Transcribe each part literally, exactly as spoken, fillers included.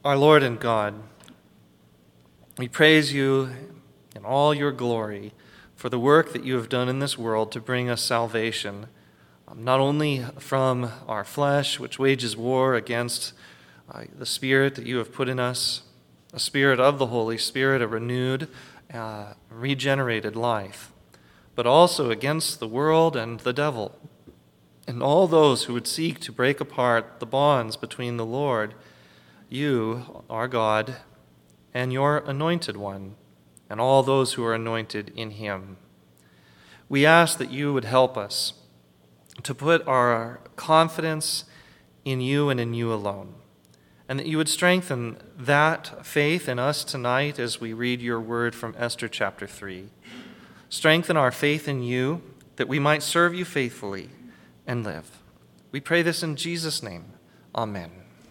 Our Lord and God, we praise you in all your glory for the work that you have done in this world to bring us salvation, um, not only from our flesh, which wages war against uh, the Spirit that you have put in us, a Spirit of the Holy Spirit, a renewed, uh, regenerated life, but also against the world and the devil, and all those who would seek to break apart the bonds between the Lord, you, our God, and your anointed one, and all those who are anointed in him. We ask that you would help us to put our confidence in you and in you alone, and that you would strengthen that faith in us tonight as we read your word from Esther chapter three. Strengthen our faith in you, that we might serve you faithfully and live. We pray this in Jesus' name. Amen.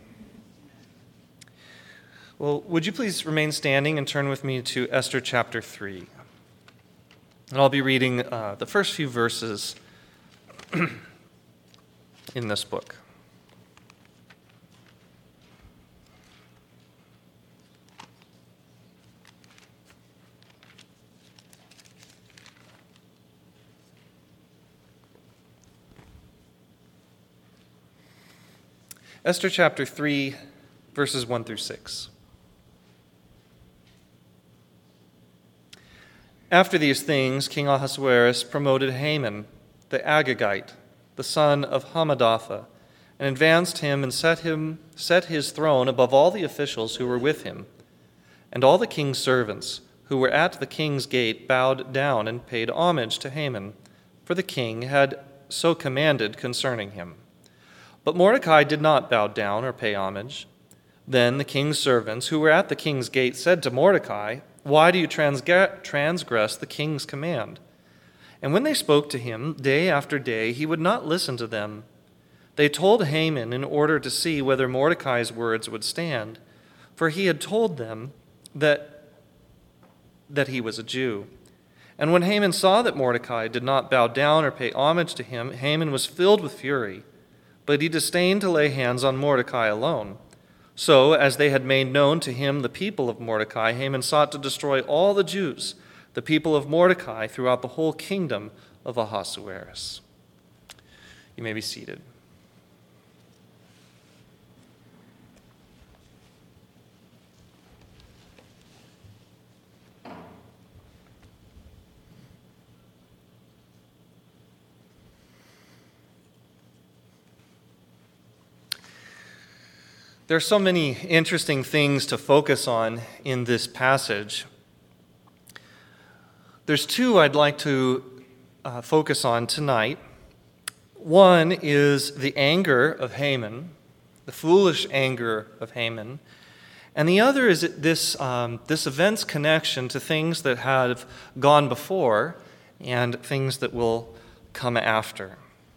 Well, would you please remain standing and turn with me to Esther chapter three. And I'll be reading uh, the first few verses in this book. Esther chapter three, verses one through six. After these things, King Ahasuerus promoted Haman, the Agagite, the son of Hammedatha, and advanced him and set him set his throne above all the officials who were with him. And all the king's servants who were at the king's gate bowed down and paid homage to Haman, for the king had so commanded concerning him. But Mordecai did not bow down or pay homage. Then the king's servants who were at the king's gate said to Mordecai, "Why do you transgress the king's command?" And when they spoke to him day after day, he would not listen to them. They told Haman in order to see whether Mordecai's words would stand, for he had told them that, that he was a Jew. And when Haman saw that Mordecai did not bow down or pay homage to him, Haman was filled with fury. But he disdained to lay hands on Mordecai alone. So, as they had made known to him the people of Mordecai, Haman sought to destroy all the Jews, the people of Mordecai, throughout the whole kingdom of Ahasuerus. You may be seated. There are so many interesting things to focus on in this passage. There's two I'd like to uh, focus on tonight. One is the anger of Haman, the foolish anger of Haman, and the other is this, um, this event's connection to things that have gone before and things that will come after.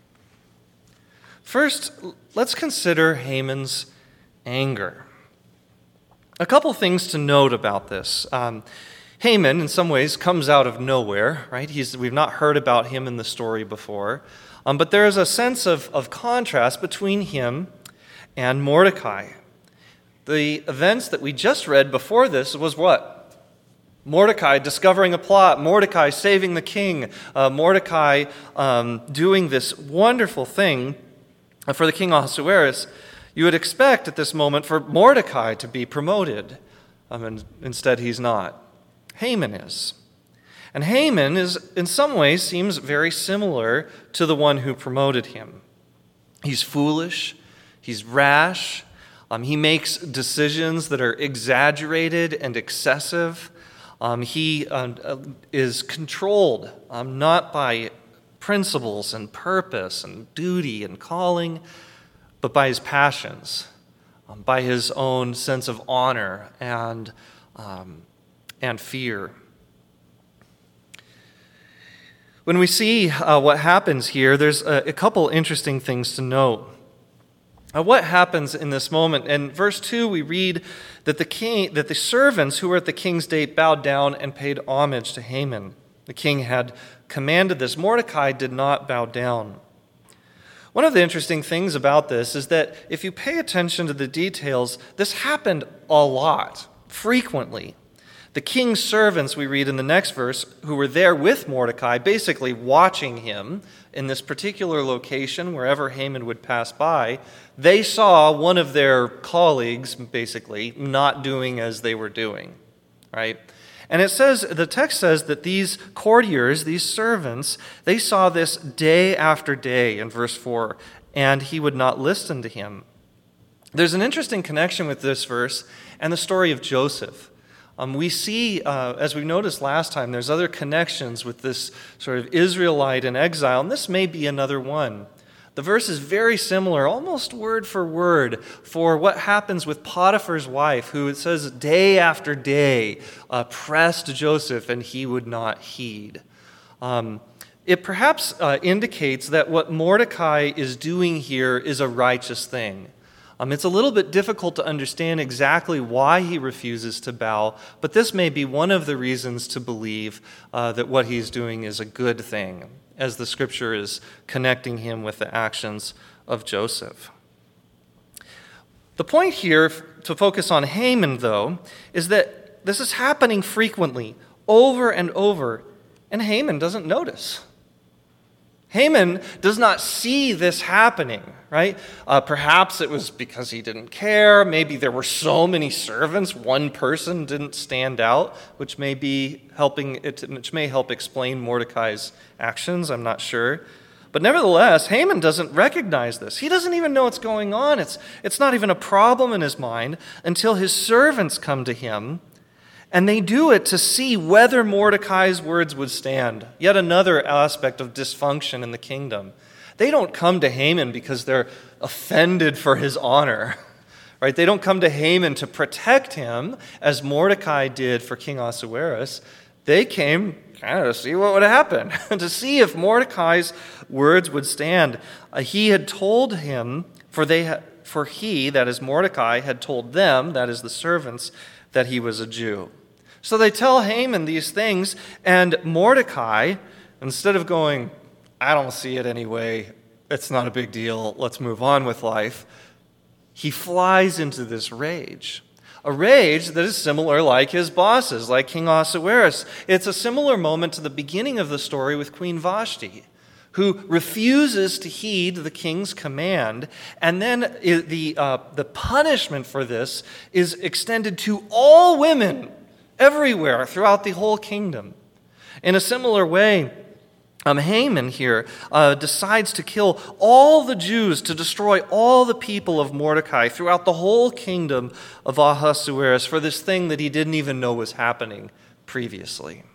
First, let's consider Haman's anger. A couple things to note about this. Um, Haman, in some ways, comes out of nowhere, right? He's, we've not heard about him in the story before. Um, but there is a sense of, of contrast between him and Mordecai. The events that we just read before this was what? Mordecai discovering a plot, Mordecai saving the king, uh, Mordecai um, doing this wonderful thing for the king Ahasuerus. You would expect at this moment for Mordecai to be promoted. Um, and instead, he's not. Haman is. And Haman is, in some ways, seems very similar to the one who promoted him. He's foolish. He's rash. Um, he makes decisions that are exaggerated and excessive. Um, he uh, is controlled, um, not by principles and purpose and duty and calling, but by his passions, um, by his own sense of honor and, um, and fear. When we see uh, what happens here, there's a, a couple interesting things to note. Uh, what happens in this moment? In verse two, we read that the king, that the servants who were at the king's gate bowed down and paid homage to Haman. The king had commanded this. Mordecai did not bow down. One of the interesting things about this is that if you pay attention to the details, this happened a lot, frequently. The king's servants, we read in the next verse, who were there with Mordecai, basically watching him in this particular location, wherever Haman would pass by, they saw one of their colleagues, basically, not doing as they were doing, right? And it says, the text says that these courtiers, these servants, they saw this day after day in verse four, and he would not listen to him. There's an interesting connection with this verse and the story of Joseph. Um, we see, uh, as we noticed last time, there's other connections with this sort of Israelite in exile, and this may be another one. The verse is very similar, almost word for word, for what happens with Potiphar's wife, who it says day after day uh, pressed Joseph and he would not heed. Um, it perhaps uh, indicates that what Mordecai is doing here is a righteous thing. Um, it's a little bit difficult to understand exactly why he refuses to bow, but this may be one of the reasons to believe uh, that what he's doing is a good thing, as the scripture is connecting him with the actions of Joseph. The point here to focus on Haman, though, is that this is happening frequently, over and over, and Haman doesn't notice. Haman does not see this happening, right? Uh, perhaps it was because he didn't care. Maybe there were so many servants, one person didn't stand out, which may be helping it, which may help explain Mordecai's actions. I'm not sure. But nevertheless, Haman doesn't recognize this. He doesn't even know what's going on. It's, it's not even a problem in his mind until his servants come to him. And they do it to see whether Mordecai's words would stand. Yet another aspect of dysfunction in the kingdom. They don't come to Haman because they're offended for his honor, right? They don't come to Haman to protect him, as Mordecai did for King Ahasuerus. They came kind of to see what would happen, to see if Mordecai's words would stand. Uh, he had told him, for they, ha- for he, that is Mordecai, had told them, that is the servants, that he was a Jew. So they tell Haman these things, and Mordecai, instead of going, I don't see it anyway, it's not a big deal, let's move on with life, he flies into this rage. A rage that is similar like his bosses, like King Ahasuerus. It's a similar moment to the beginning of the story with Queen Vashti, who refuses to heed the king's command, and then the, uh, the punishment for this is extended to all women everywhere throughout the whole kingdom. In a similar way, um, Haman here uh, decides to kill all the Jews, to destroy all the people of Mordecai throughout the whole kingdom of Ahasuerus for this thing that he didn't even know was happening previously.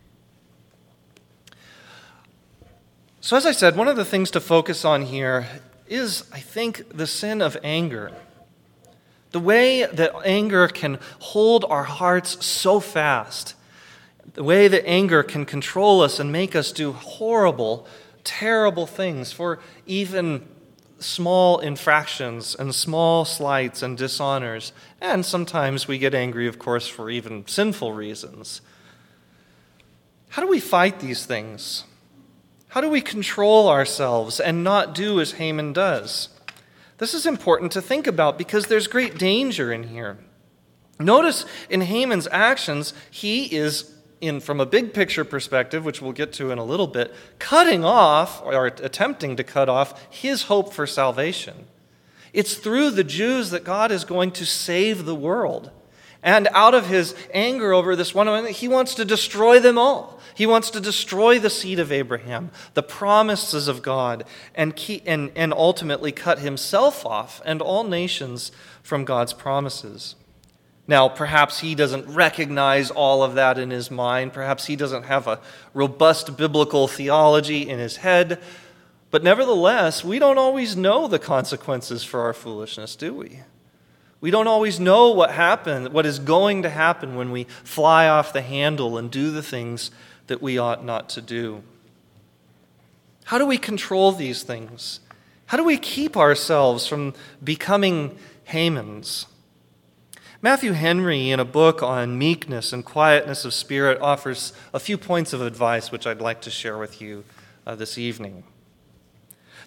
So as I said, one of the things to focus on here is, I think, the sin of anger. The way that anger can hold our hearts so fast. The way that anger can control us and make us do horrible, terrible things for even small infractions and small slights and dishonors. And sometimes we get angry, of course, for even sinful reasons. How do we fight these things? How do we control ourselves and not do as Haman does? This is important to think about because there's great danger in here. Notice in Haman's actions, he is, in from a big picture perspective, which we'll get to in a little bit, cutting off, or attempting to cut off, his hope for salvation. It's through the Jews that God is going to save the world. And out of his anger over this one, he wants to destroy them all. He wants to destroy the seed of Abraham, the promises of God, and, keep, and, and ultimately cut himself off and all nations from God's promises. Now, perhaps he doesn't recognize all of that in his mind. Perhaps he doesn't have a robust biblical theology in his head. But nevertheless, we don't always know the consequences for our foolishness, do we? We don't always know what happened, what is going to happen when we fly off the handle and do the things that we ought not to do. How do we control these things? How do we keep ourselves from becoming Hamans? Matthew Henry, in a book on meekness and quietness of spirit, offers a few points of advice which I'd like to share with you uh, this evening.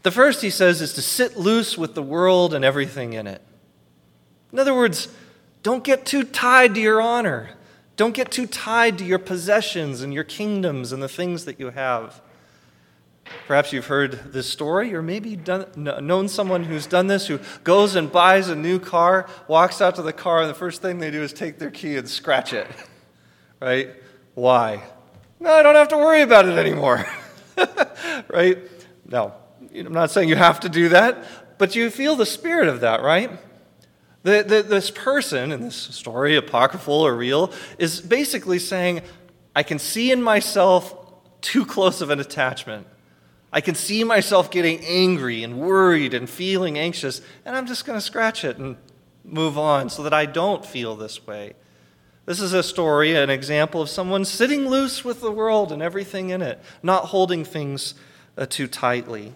The first, he says, is to sit loose with the world and everything in it. In other words, don't get too tied to your honor. Don't get too tied to your possessions and your kingdoms and the things that you have. Perhaps you've heard this story, or maybe done, known someone who's done this, who goes and buys a new car, walks out to the car, and the first thing they do is take their key and scratch it. Right? Why? No, I don't have to worry about it anymore. Right? No, I'm not saying you have to do that, but you feel the spirit of that, right? The, the, this person in this story, apocryphal or real, is basically saying, I can see in myself too close of an attachment. I can see myself getting angry and worried and feeling anxious, and I'm just going to scratch it and move on so that I don't feel this way. This is a story, an example of someone sitting loose with the world and everything in it, not holding things uh, too tightly.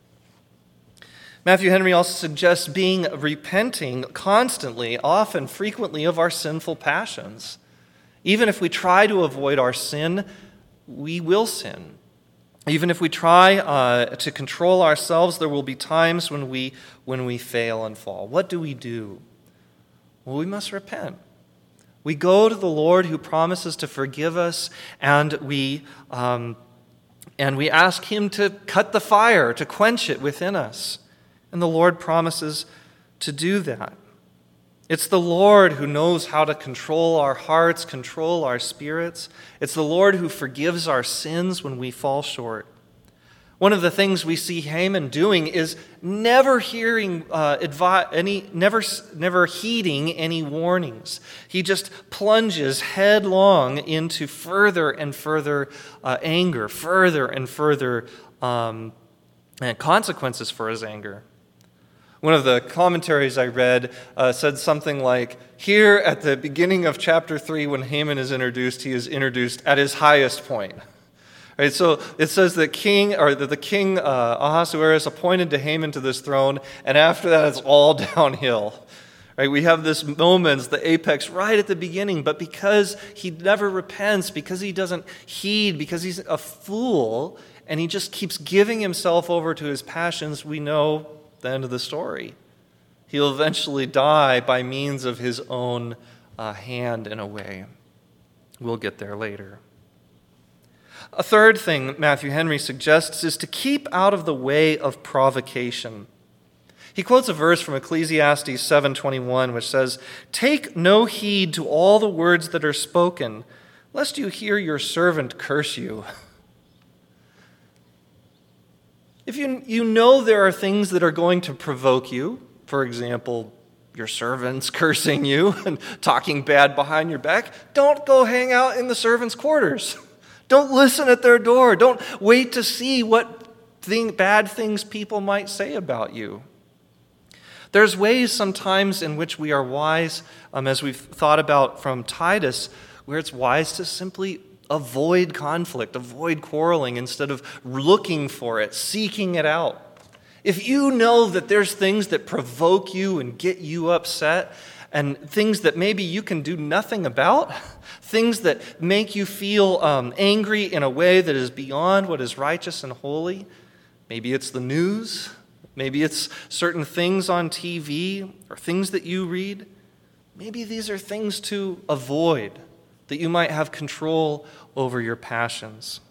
Matthew Henry also suggests being repenting constantly, often, frequently, of our sinful passions. Even if we try to avoid our sin, we will sin. Even if we try uh, to control ourselves, there will be times when we when we fail and fall. What do we do? Well, we must repent. We go to the Lord who promises to forgive us, and we um, and we ask Him to cut the fire, to quench it within us. And the Lord promises to do that. It's the Lord who knows how to control our hearts, control our spirits. It's the Lord who forgives our sins when we fall short. One of the things we see Haman doing is never hearing uh, advi- any, never, never heeding any warnings. He just plunges headlong into further and further uh, anger, further and further um, and consequences for his anger. One of the commentaries I read uh, said something like, here at the beginning of chapter three, when Haman is introduced, he is introduced at his highest point. Right, so it says that king, or that the king uh, Ahasuerus appointed to Haman to this throne, and after that it's all downhill. Right, we have this moment, the apex, right at the beginning, but because he never repents, because he doesn't heed, because he's a fool, and he just keeps giving himself over to his passions, we know the end of the story. He'll eventually die by means of his own uh, hand, in a way. We'll get there later. A third thing Matthew Henry suggests is to keep out of the way of provocation. He quotes a verse from Ecclesiastes seven twenty-one, which says, "Take no heed to all the words that are spoken, lest you hear your servant curse you." If you, you know there are things that are going to provoke you, for example, your servants cursing you and talking bad behind your back, don't go hang out in the servants' quarters. Don't listen at their door. Don't wait to see what thing, bad things people might say about you. There's ways sometimes in which we are wise, um, as we've thought about from Titus, where it's wise to simply avoid conflict, avoid quarreling, instead of looking for it, seeking it out. If you know that there's things that provoke you and get you upset, and things that maybe you can do nothing about, things that make you feel um, angry in a way that is beyond what is righteous and holy, maybe it's the news, maybe it's certain things on T V, or things that you read, maybe these are things to avoid, that you might have control over your passions.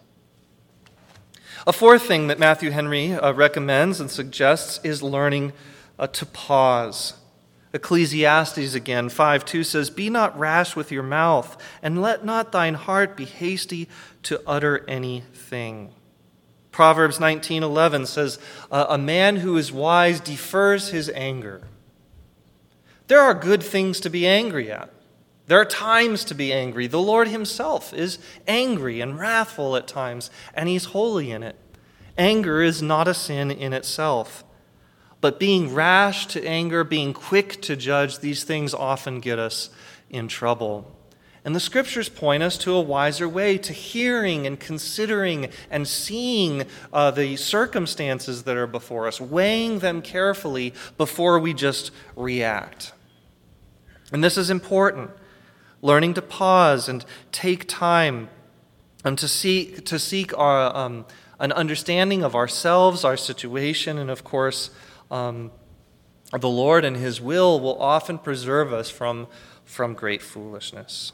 A fourth thing that Matthew Henry uh, recommends and suggests is learning uh, to pause. Ecclesiastes again, five two says, "Be not rash with your mouth, and let not thine heart be hasty to utter anything." Proverbs nineteen eleven says, "A man who is wise defers his anger." There are good things to be angry at. There are times to be angry. The Lord himself is angry and wrathful at times, and he's holy in it. Anger is not a sin in itself. But being rash to anger, being quick to judge, these things often get us in trouble. And the scriptures point us to a wiser way, to hearing and considering and seeing uh, the circumstances that are before us, weighing them carefully before we just react. And this is important. Learning to pause and take time um, to seek to seek our, um, An understanding of ourselves, our situation, and of course, um, the Lord and His will will often preserve us from, from great foolishness.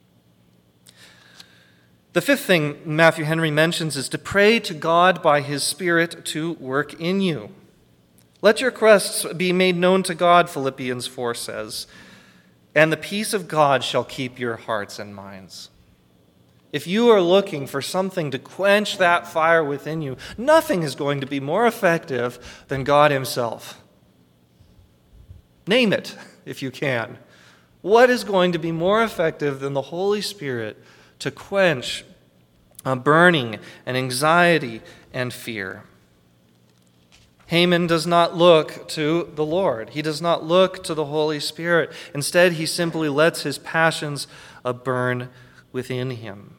The fifth thing Matthew Henry mentions is to pray to God by His Spirit to work in you. Let your requests be made known to God, Philippians four says, and the peace of God shall keep your hearts and minds. If you are looking for something to quench that fire within you, nothing is going to be more effective than God Himself. Name it, if you can. What is going to be more effective than the Holy Spirit to quench a burning and anxiety and fear? Haman does not look to the Lord. He does not look to the Holy Spirit. Instead, he simply lets his passions uh, burn within him.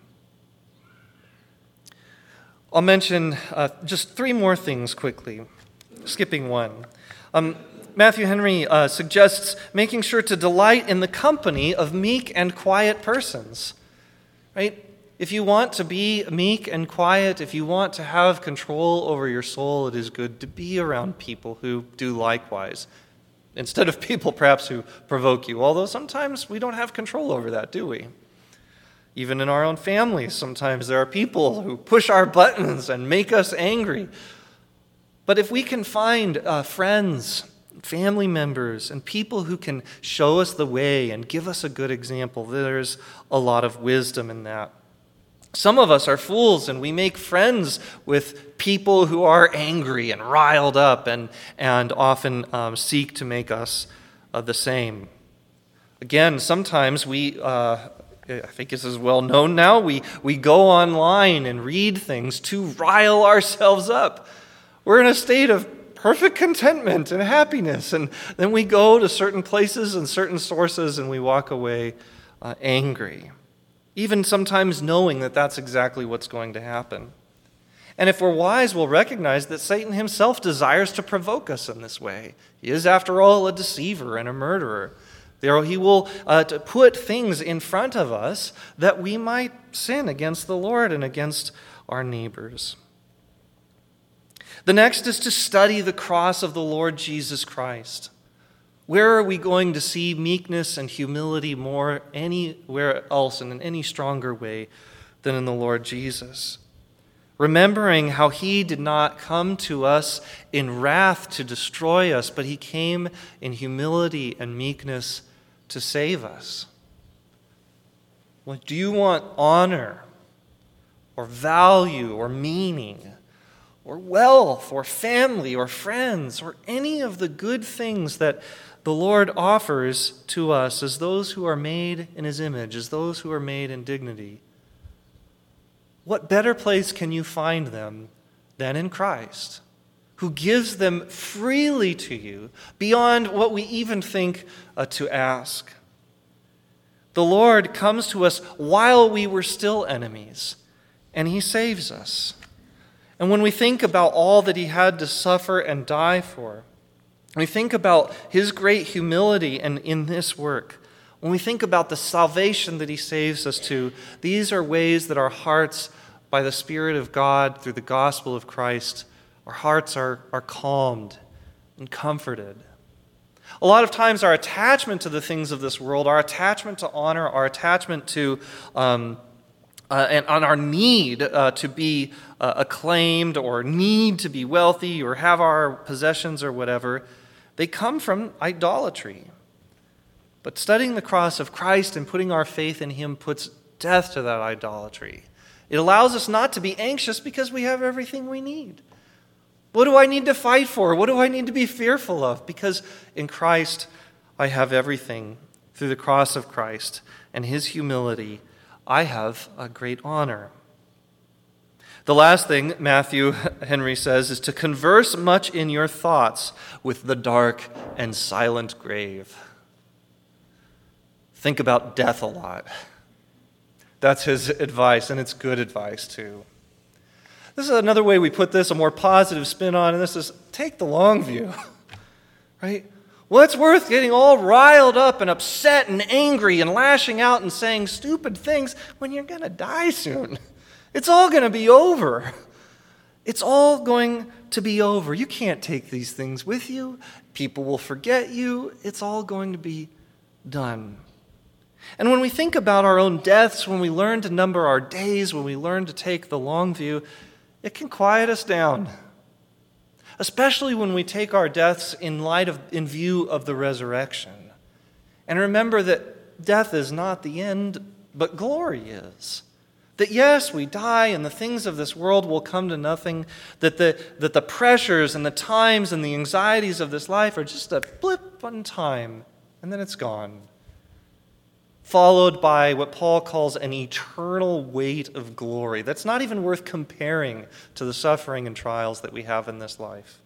I'll mention uh, just three more things quickly, skipping one. Um, Matthew Henry uh, suggests making sure to delight in the company of meek and quiet persons. Right? If you want to be meek and quiet, if you want to have control over your soul, it is good to be around people who do likewise, instead of people perhaps who provoke you, although sometimes we don't have control over that, do we? Even in our own families, sometimes there are people who push our buttons and make us angry. But if we can find uh, friends, family members, and people who can show us the way and give us a good example, there's a lot of wisdom in that. Some of us are fools, and we make friends with people who are angry and riled up and, and often um, seek to make us uh, the same. Again, sometimes we, uh, I think this is well known now, we, we go online and read things to rile ourselves up. We're in a state of perfect contentment and happiness, and then we go to certain places and certain sources and we walk away uh, angry. Even sometimes knowing that that's exactly what's going to happen. And if we're wise, we'll recognize that Satan himself desires to provoke us in this way. He is, after all, a deceiver and a murderer. There, he will uh, to put things in front of us that we might sin against the Lord and against our neighbors. The next is to study the cross of the Lord Jesus Christ. Where are we going to see meekness and humility more anywhere else and in any stronger way than in the Lord Jesus? Remembering how He did not come to us in wrath to destroy us, but He came in humility and meekness to save us. Well, do you want honor or value or meaning or wealth or family or friends or any of the good things that the Lord offers to us as those who are made in His image, as those who are made in dignity? What better place can you find them than in Christ, who gives them freely to you beyond what we even think uh, to ask? The Lord comes to us while we were still enemies, and He saves us. And when we think about all that He had to suffer and die for, when we think about His great humility and in this work, when we think about the salvation that He saves us to, these are ways that our hearts, by the Spirit of God, through the gospel of Christ, our hearts are, are calmed and comforted. A lot of times our attachment to the things of this world, our attachment to honor, our attachment to um, uh, and on our need uh, to be uh, acclaimed or need to be wealthy or have our possessions or whatever, they come from idolatry. But studying the cross of Christ and putting our faith in Him puts death to that idolatry. It allows us not to be anxious because we have everything we need. What do I need to fight for? What do I need to be fearful of? Because in Christ I have everything. Through the cross of Christ and His humility, I have a great honor. The last thing Matthew Henry says is to converse much in your thoughts with the dark and silent grave. Think about death a lot. That's his advice, and it's good advice too. This is another way we put this, a more positive spin on, and this is take the long view, right? What's worth getting all riled up and upset and angry and lashing out and saying stupid things when you're going to die soon? It's all going to be over. It's all going to be over. You can't take these things with you. People will forget you. It's all going to be done. And when we think about our own deaths, when we learn to number our days, when we learn to take the long view, it can quiet us down. Especially when we take our deaths in light of, in view of the resurrection. And remember that death is not the end, but glory is. That yes, we die and the things of this world will come to nothing, that the, that the pressures and the times and the anxieties of this life are just a blip in time, and then it's gone. Followed by what Paul calls an eternal weight of glory. That's not even worth comparing to the suffering and trials that we have in this life.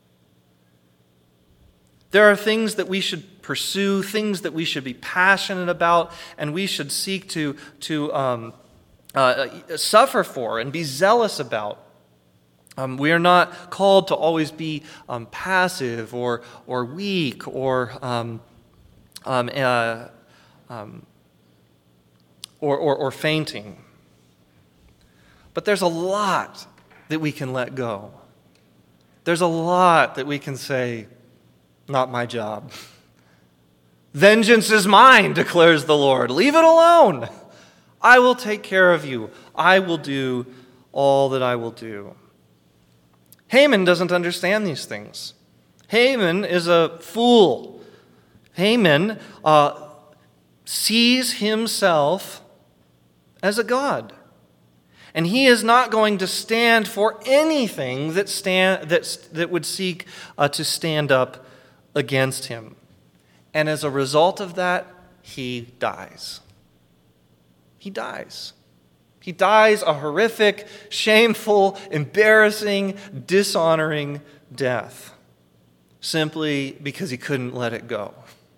There are things that we should pursue, things that we should be passionate about, and we should seek to, to um, uh, suffer for and be zealous about. Um, we are not called to always be um, passive or, or weak or um, um, uh, um, Or, or, or fainting. But there's a lot that we can let go. There's a lot that we can say, not my job. Vengeance is mine, declares the Lord. Leave it alone. I will take care of you. I will do all that I will do. Haman doesn't understand these things. Haman is a fool. Haman uh, sees himself as a god. And he is not going to stand for anything that stand that, that would seek uh, to stand up against him. And as a result of that, he dies. He dies. He dies a horrific, shameful, embarrassing, dishonoring death, simply because he couldn't let it go.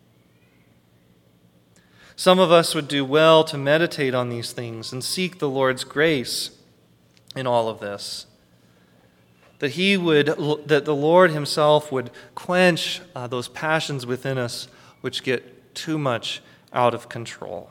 Some of us would do well to meditate on these things and seek the Lord's grace in all of this. That he would, that the Lord himself would quench uh, those passions within us which get too much out of control.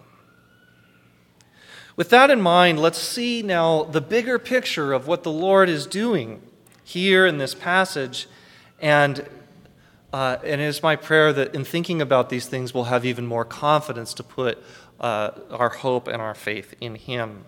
With that in mind, let's see now the bigger picture of what the Lord is doing here in this passage. And Uh, and it is my prayer that in thinking about these things, we'll have even more confidence to put uh, our hope and our faith in him.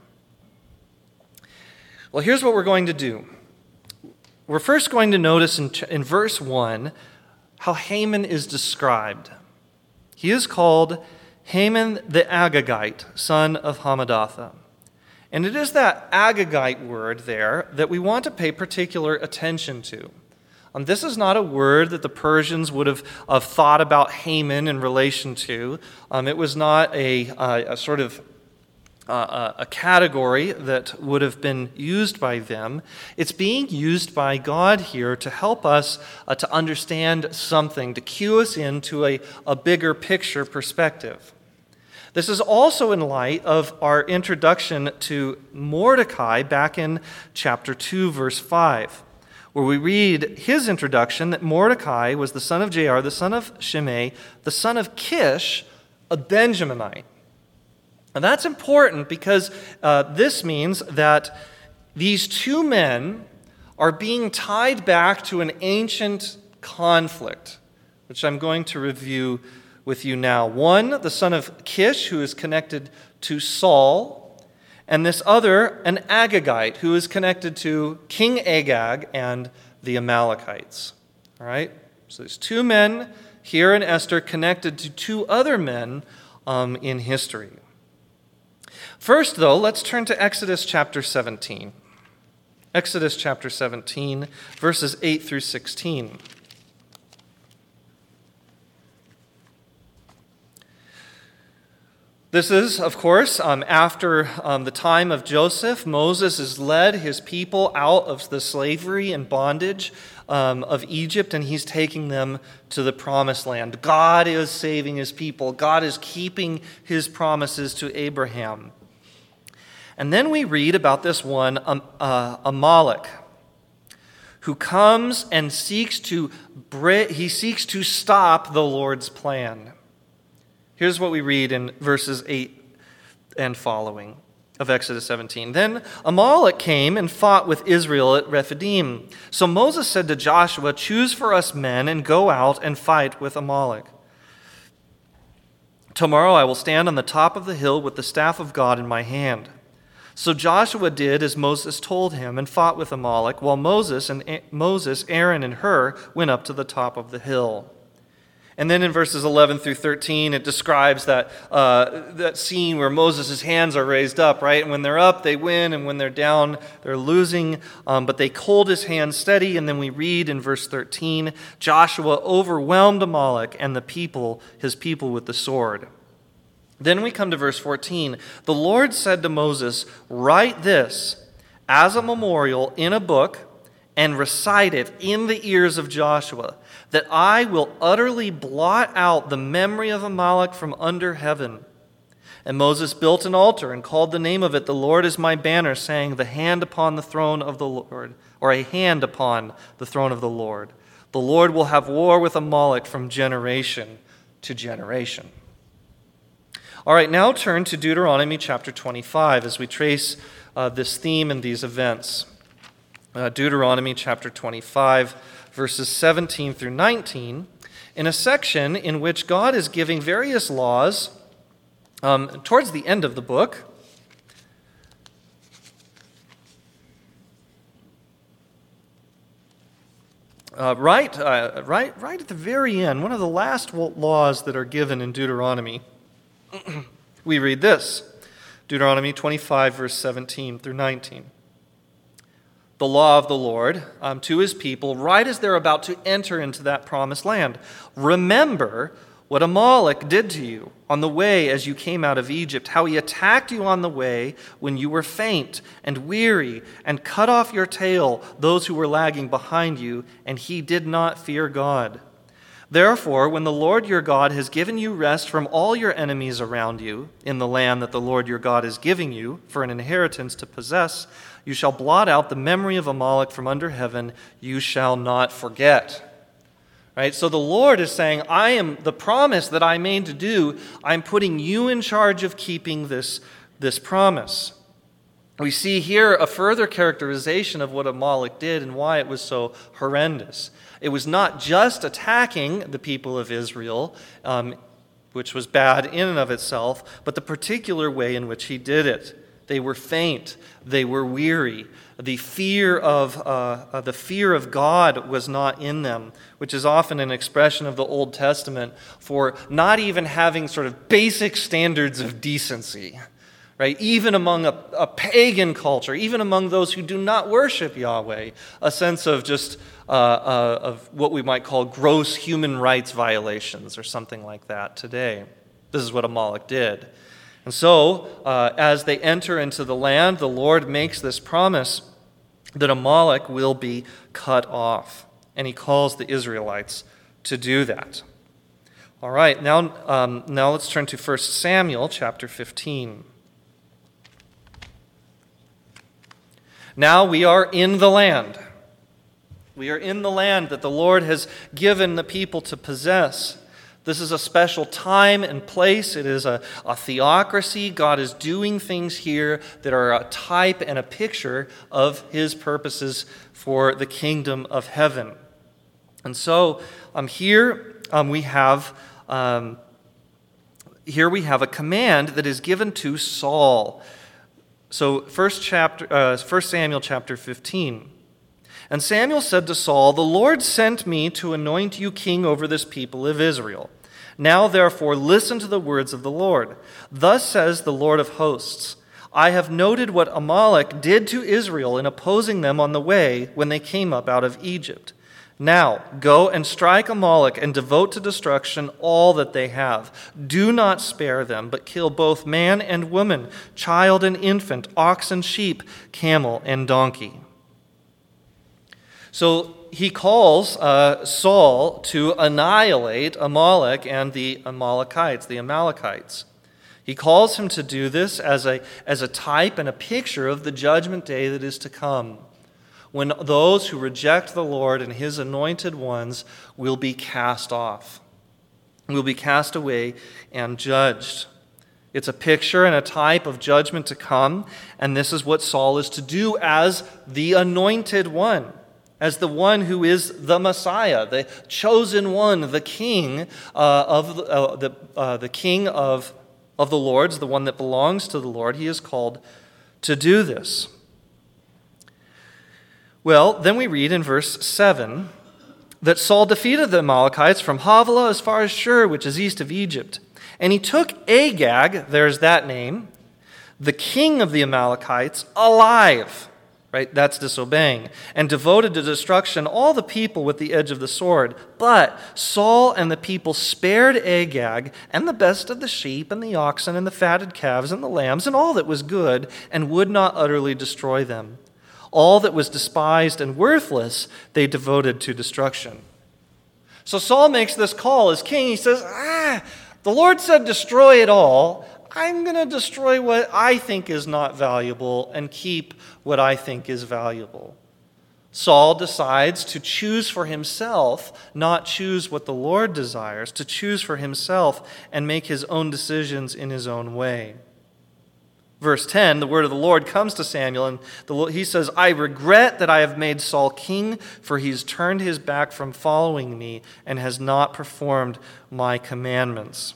Well, here's what we're going to do. We're first going to notice in, in verse one how Haman is described. He is called Haman the Agagite, son of Hammedatha. And it is that Agagite word there that we want to pay particular attention to. Um, this is not a word that the Persians would have, have thought about Haman in relation to. Um, it was not a, a, a sort of uh, a category that would have been used by them. It's being used by God here to help us uh, to understand something, to cue us into a, a bigger picture perspective. This is also in light of our introduction to Mordecai back in chapter two, verse five. Where we read his introduction that Mordecai was the son of Jair, the son of Shimei, the son of Kish, a Benjaminite. And that's important because uh, this means that these two men are being tied back to an ancient conflict, which I'm going to review with you now. One, the son of Kish, who is connected to Saul, and this other, an Agagite, who is connected to King Agag and the Amalekites. All right? So there's two men here in Esther connected to two other men um, in history. First, though, let's turn to Exodus chapter seventeen. Exodus chapter seventeen, verses eight through sixteen. This is, of course, um, after um, the time of Joseph. Moses has led his people out of the slavery and bondage um, of Egypt, and he's taking them to the promised land. God is saving his people. God is keeping his promises to Abraham. And then we read about this one, um, uh, Amalek, who comes and seeks to he seeks to stop the Lord's plan. Here's what we read in verses eight and following. of Exodus seventeen. Then Amalek came and fought with Israel at Rephidim. So Moses said to Joshua, "Choose for us men and go out and fight with Amalek. Tomorrow I will stand on the top of the hill with the staff of God in my hand." So Joshua did as Moses told him and fought with Amalek, while Moses and Moses, Aaron, and Hur went up to the top of the hill. And then in verses eleven through thirteen, it describes that uh, that scene where Moses' hands are raised up, right? And when they're up, they win, and when they're down, they're losing. Um, but they hold his hands steady, and then we read in verse thirteen, Joshua overwhelmed Amalek and the people, his people, with the sword. Then we come to verse fourteen. The Lord said to Moses, "Write this as a memorial in a book and recite it in the ears of Joshua, that I will utterly blot out the memory of Amalek from under heaven." And Moses built an altar and called the name of it, "The Lord is my banner," saying, "The hand upon the throne of the Lord," or "a hand upon the throne of the Lord. The Lord will have war with Amalek from generation to generation." All right, now turn to Deuteronomy chapter twenty-five as we trace uh, this theme and these events. Uh, Deuteronomy chapter twenty-five, verses seventeen through nineteen, in a section in which God is giving various laws um, towards the end of the book. Uh, right, uh, right, right at the very end, one of the last laws that are given in Deuteronomy, we read this, Deuteronomy twenty-five, verse seventeen through nineteen. The law of the Lord um, to his people, right as they're about to enter into that promised land. "Remember what Amalek did to you on the way as you came out of Egypt, how he attacked you on the way when you were faint and weary, and cut off your tail, those who were lagging behind you, and he did not fear God. Therefore, when the Lord your God has given you rest from all your enemies around you in the land that the Lord your God is giving you for an inheritance to possess, you shall blot out the memory of Amalek from under heaven. You shall not forget." Right? So the Lord is saying, I am the promise that I made to do, I'm putting you in charge of keeping this, this promise. We see here a further characterization of what Amalek did and why it was so horrendous. It was not just attacking the people of Israel, um, which was bad in and of itself, but the particular way in which he did it. They were faint. They were weary. The fear of uh, uh, the fear of God was not in them, which is often an expression of the Old Testament for not even having sort of basic standards of decency. Right? Even among a, a pagan culture, even among those who do not worship Yahweh, a sense of just uh, uh, of what we might call gross human rights violations or something like that today. This is what Amalek did. And so, uh, as they enter into the land, the Lord makes this promise that Amalek will be cut off. And he calls the Israelites to do that. All right, now, um, now let's turn to First Samuel chapter fifteen. Now we are in the land. We are in the land that the Lord has given the people to possess. This is a special time and place. It is a, a theocracy. God is doing things here that are a type and a picture of his purposes for the kingdom of heaven. And so um, here um, we have um, here we have a command that is given to Saul. So first chapter, uh, First Samuel chapter fifteen. "And Samuel said to Saul, 'The Lord sent me to anoint you king over this people of Israel. Now therefore listen to the words of the Lord. Thus says the Lord of hosts, I have noted what Amalek did to Israel in opposing them on the way when they came up out of Egypt. Now go and strike Amalek and devote to destruction all that they have. Do not spare them, but kill both man and woman, child and infant, ox and sheep, camel and donkey.'" So he calls uh, Saul to annihilate Amalek and the Amalekites, the Amalekites. He calls him to do this as a, as a type and a picture of the judgment day that is to come, when those who reject the Lord and his anointed ones will be cast off, will be cast away and judged. It's a picture and a type of judgment to come, and this is what Saul is to do as the anointed one, as the one who is the Messiah, the chosen one, the king uh, of the, uh, the, uh, the king of, of the lords, the one that belongs to the Lord. He is called to do this. Well, then we read in verse seven that Saul defeated the Amalekites from Havilah as far as Shur, which is east of Egypt. And he took Agag, there's that name, the king of the Amalekites, alive. Right? That's disobeying. And devoted to destruction all the people with the edge of the sword. But Saul and the people spared Agag and the best of the sheep and the oxen and the fatted calves and the lambs and all that was good, and would not utterly destroy them. All that was despised and worthless they devoted to destruction. So Saul makes this call as king. He says, ah, the Lord said destroy it all. I'm going to destroy what I think is not valuable and keep what I think is valuable. Saul decides to choose for himself, not choose what the Lord desires, to choose for himself and make his own decisions in his own way. Verse ten, the word of the Lord comes to Samuel, and the, he says, I regret that I have made Saul king, for he's turned his back from following me and has not performed my commandments.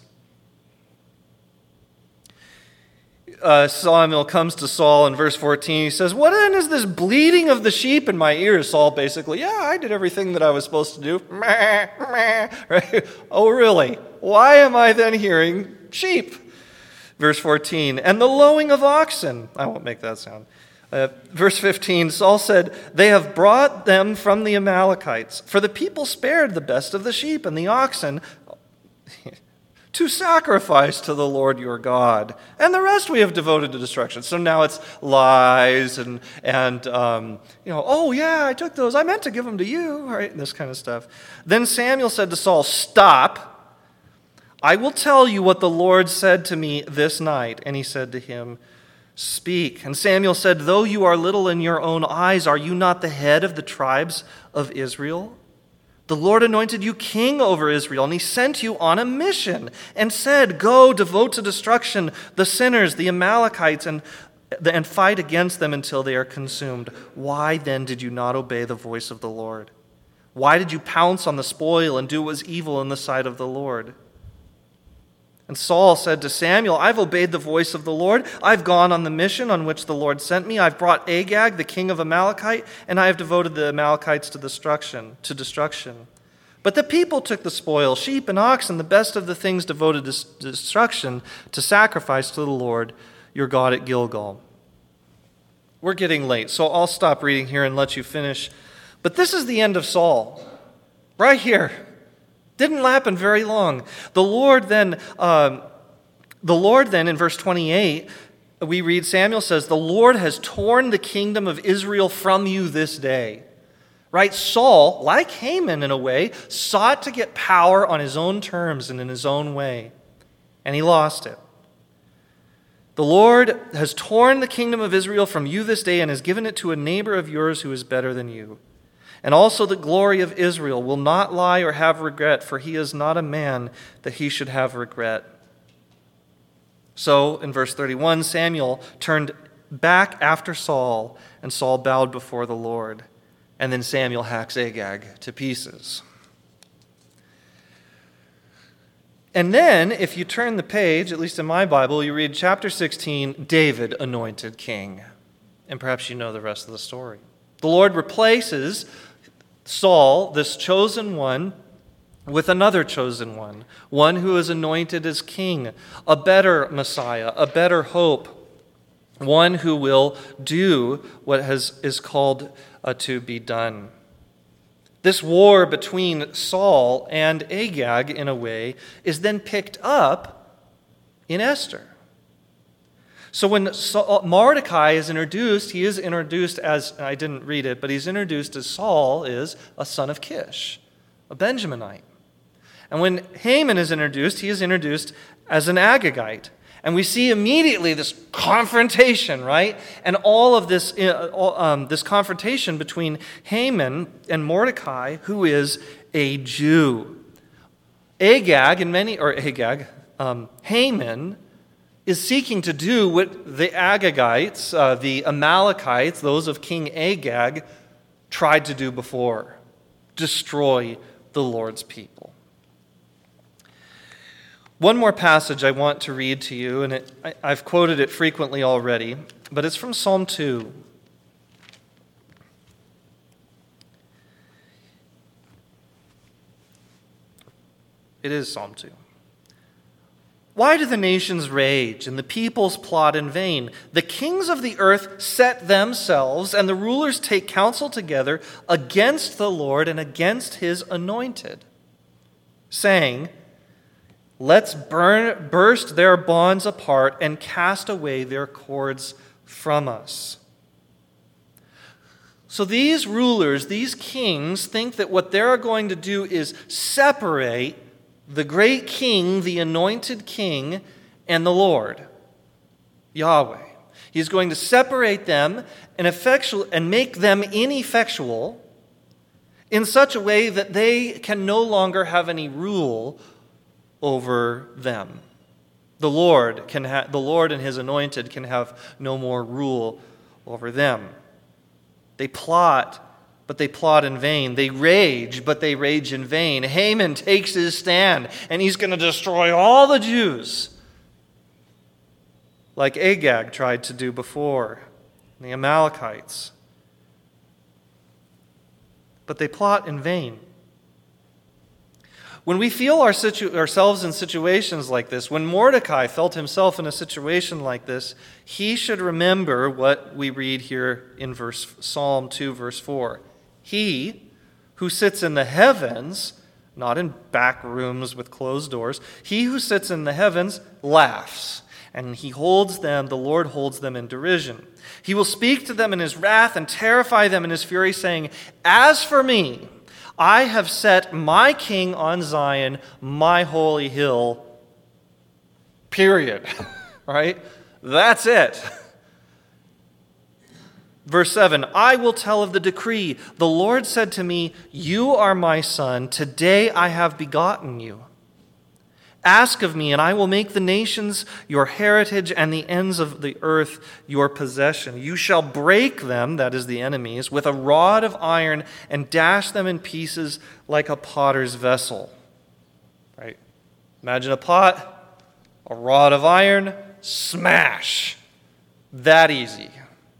Uh, Samuel comes to Saul in verse fourteen. He says, what then is this bleating of the sheep in my ears? Saul basically, yeah, I did everything that I was supposed to do. Meh, meh. Right? Oh, really? Why am I then hearing sheep? Verse fourteen, and the lowing of oxen. I won't make that sound. Uh, verse fifteen, Saul said, they have brought them from the Amalekites, for the people spared the best of the sheep and the oxen to sacrifice to the Lord your God, and the rest we have devoted to destruction. So now it's lies and, and um, you know, oh yeah, I took those. I meant to give them to you, right? This kind of stuff. Then Samuel said to Saul, stop. I will tell you what the Lord said to me this night. And he said to him, speak. And Samuel said, though you are little in your own eyes, are you not the head of the tribes of Israel? The Lord anointed you king over Israel, and he sent you on a mission and said, go, devote to destruction the sinners, the Amalekites, and, and fight against them until they are consumed. Why then did you not obey the voice of the Lord? Why did you pounce on the spoil and do what was evil in the sight of the Lord? And Saul said to Samuel, I've obeyed the voice of the Lord. I've gone on the mission on which the Lord sent me. I've brought Agag, the king of Amalekite, and I have devoted the Amalekites to destruction, to destruction. But the people took the spoil, sheep and oxen, the best of the things devoted to destruction, to sacrifice to the Lord your God at Gilgal. We're getting late, so I'll stop reading here and let you finish. But this is the end of Saul, right here. Didn't happen very long. The Lord then, um, the Lord then in verse twenty-eight, we read Samuel says, the Lord has torn the kingdom of Israel from you this day. Right? Saul, like Haman in a way, sought to get power on his own terms and in his own way, and he lost it. The Lord has torn the kingdom of Israel from you this day and has given it to a neighbor of yours who is better than you. And also the glory of Israel will not lie or have regret, for he is not a man that he should have regret. So, in verse thirty-one, Samuel turned back after Saul, and Saul bowed before the Lord. And then Samuel hacks Agag to pieces. And then, if you turn the page, at least in my Bible, you read chapter sixteen, David anointed king. And perhaps you know the rest of the story. The Lord replaces Saul, this chosen one, with another chosen one, one who is anointed as king, a better Messiah, a better hope, one who will do what has, is called uh, to be done. This war between Saul and Agag, in a way, is then picked up in Esther. So when Saul, Mordecai is introduced, he is introduced as, I didn't read it, but he's introduced as Saul is a son of Kish, a Benjaminite. And when Haman is introduced, he is introduced as an Agagite. And we see immediately this confrontation, right? And all of this, uh, um, this confrontation between Haman and Mordecai, who is a Jew. Agag, and many, or Agag, um, Haman, is seeking to do what the Agagites, uh, the Amalekites, those of King Agag, tried to do before: destroy the Lord's people. One more passage I want to read to you, and it, I, I've quoted it frequently already, but it's from Psalm two. It is Psalm two. Why do the nations rage and the peoples plot in vain? The kings of the earth set themselves, and the rulers take counsel together against the Lord and against his anointed, saying, let's burn, burst their bonds apart and cast away their cords from us. So these rulers, these kings, think that what they're going to do is separate the great king, the anointed king, and the Lord, Yahweh. He's going to separate them and, effectual, and make them ineffectual in such a way that they can no longer have any rule over them. The Lord can ha- the Lord and his anointed can have no more rule over them. They plot, but they plot in vain. They rage, but they rage in vain. Haman takes his stand, and he's going to destroy all the Jews, like Agag tried to do before, the Amalekites. But they plot in vain. When we feel our situ- ourselves in situations like this, when Mordecai felt himself in a situation like this, he should remember what we read here in verse Psalm two, verse four. He who sits in the heavens, not in back rooms with closed doors, he who sits in the heavens laughs, and he holds them, the Lord holds them in derision. He will speak to them in his wrath and terrify them in his fury, saying, as for me, I have set my king on Zion, my holy hill. Period. Right? That's it. Verse seven, I will tell of the decree. The Lord said to me, you are my son. Today I have begotten you. Ask of me, and I will make the nations your heritage and the ends of the earth your possession. You shall break them, that is the enemies, with a rod of iron and dash them in pieces like a potter's vessel. Right? Imagine a pot, a rod of iron, smash. That easy.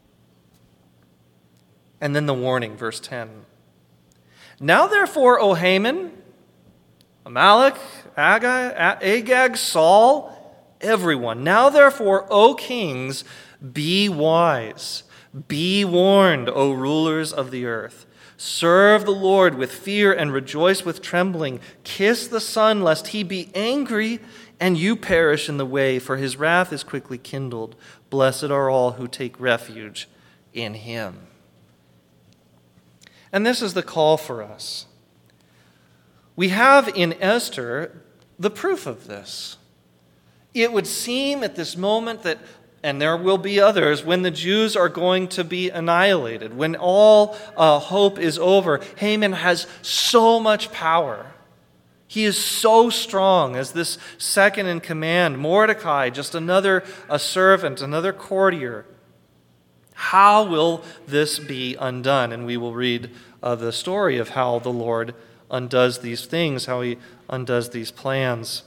And then the warning, verse ten. Now therefore, O Haman, Amalek, Agag, Agag, Saul, everyone. Now therefore, O kings, be wise. Be warned, O rulers of the earth. Serve the Lord with fear and rejoice with trembling. Kiss the Son, lest he be angry and you perish in the way, for his wrath is quickly kindled. Blessed are all who take refuge in him. And this is the call for us. We have in Esther the proof of this. It would seem at this moment that, and there will be others, when the Jews are going to be annihilated, when all uh, hope is over, Haman has so much power. He is so strong as this second in command. Mordecai, just another a servant, another courtier. How will this be undone? And we will read uh, the story of how the Lord undoes these things, how he undoes these plans.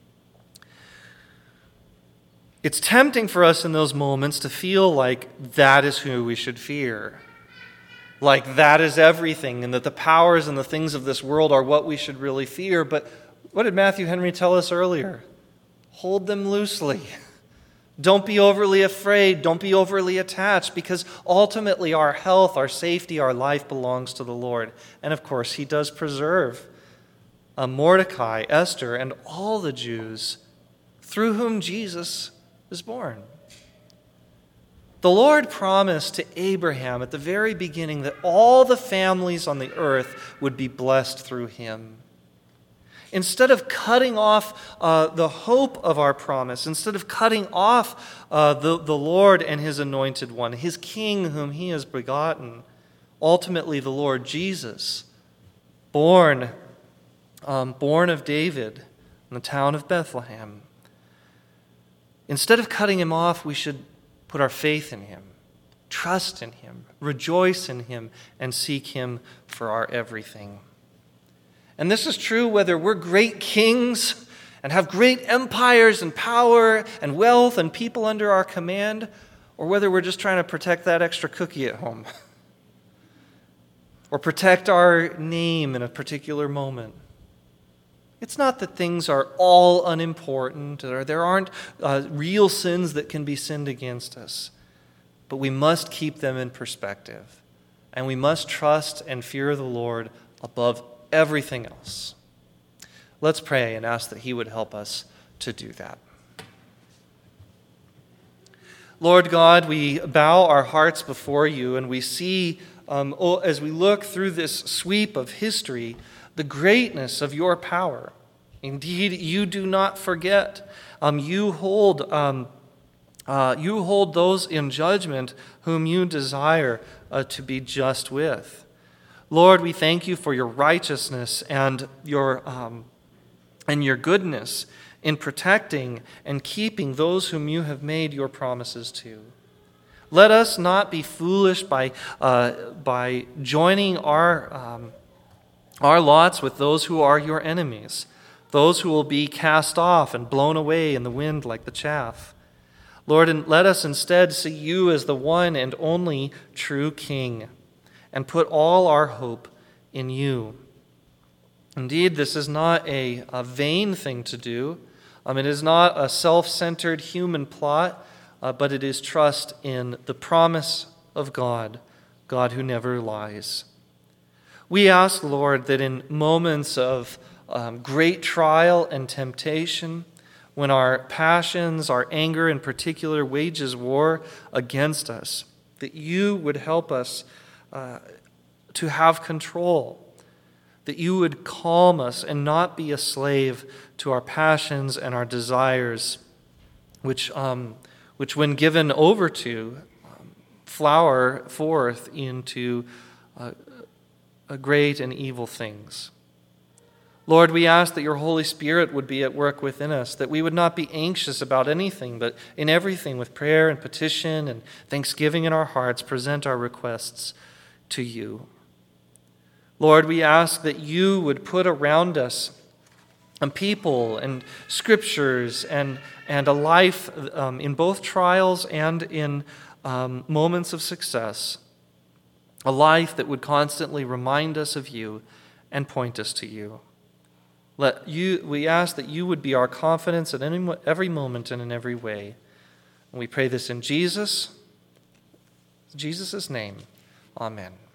It's tempting for us in those moments to feel like that is who we should fear. Like that is everything, and that the powers and the things of this world are what we should really fear. But what did Matthew Henry tell us earlier? Hold them loosely. Don't be overly afraid. Don't be overly attached, because ultimately our health, our safety, our life belongs to the Lord. And of course, he does preserve uh, Mordecai, Esther, and all the Jews through whom Jesus is born. The Lord promised to Abraham at the very beginning that all the families on the earth would be blessed through him. Instead of cutting off uh, the hope of our promise, instead of cutting off uh, the, the Lord and his anointed one, his king whom he has begotten, ultimately the Lord Jesus, born, um, born of David in the town of Bethlehem, Instead of cutting him off, we should put our faith in him, trust in him, rejoice in him, and seek him for our everything. And this is true whether we're great kings and have great empires and power and wealth and people under our command, or whether we're just trying to protect that extra cookie at home or protect our name in a particular moment. It's not that things are all unimportant or there aren't uh, real sins that can be sinned against us, but we must keep them in perspective, and we must trust and fear the Lord above everything else. Let's pray and ask that he would help us to do that. Lord God, we bow our hearts before you, and we see, um, as we look through this sweep of history, the greatness of your power. Indeed, you do not forget. Um, you hold, um, uh, you hold those in judgment whom you desire uh, to be just with. Lord, we thank you for your righteousness and your um, and your goodness in protecting and keeping those whom you have made your promises to. Let us not be foolish by uh, by joining our um, our lots with those who are your enemies, those who will be cast off and blown away in the wind like the chaff. Lord, and let us instead see you as the one and only true King, and put all our hope in you. Indeed, this is not a, a vain thing to do. Um, it is not a self-centered human plot, uh, but it is trust in the promise of God, God who never lies. We ask, Lord, that in moments of um, great trial and temptation, when our passions, our anger in particular, wages war against us, that you would help us Uh, to have control, that you would calm us and not be a slave to our passions and our desires, which, um, which when given over to, um, flower forth into uh, uh, great and evil things. Lord, we ask that your Holy Spirit would be at work within us, that we would not be anxious about anything, but in everything with prayer and petition and thanksgiving in our hearts, present our requests to you. Lord, we ask that you would put around us a people and scriptures and, and a life um, in both trials and in um, moments of success, a life that would constantly remind us of you and point us to you. Let you. We ask that you would be our confidence at any, every moment and in every way. And we pray this in Jesus, Jesus' name. Amen.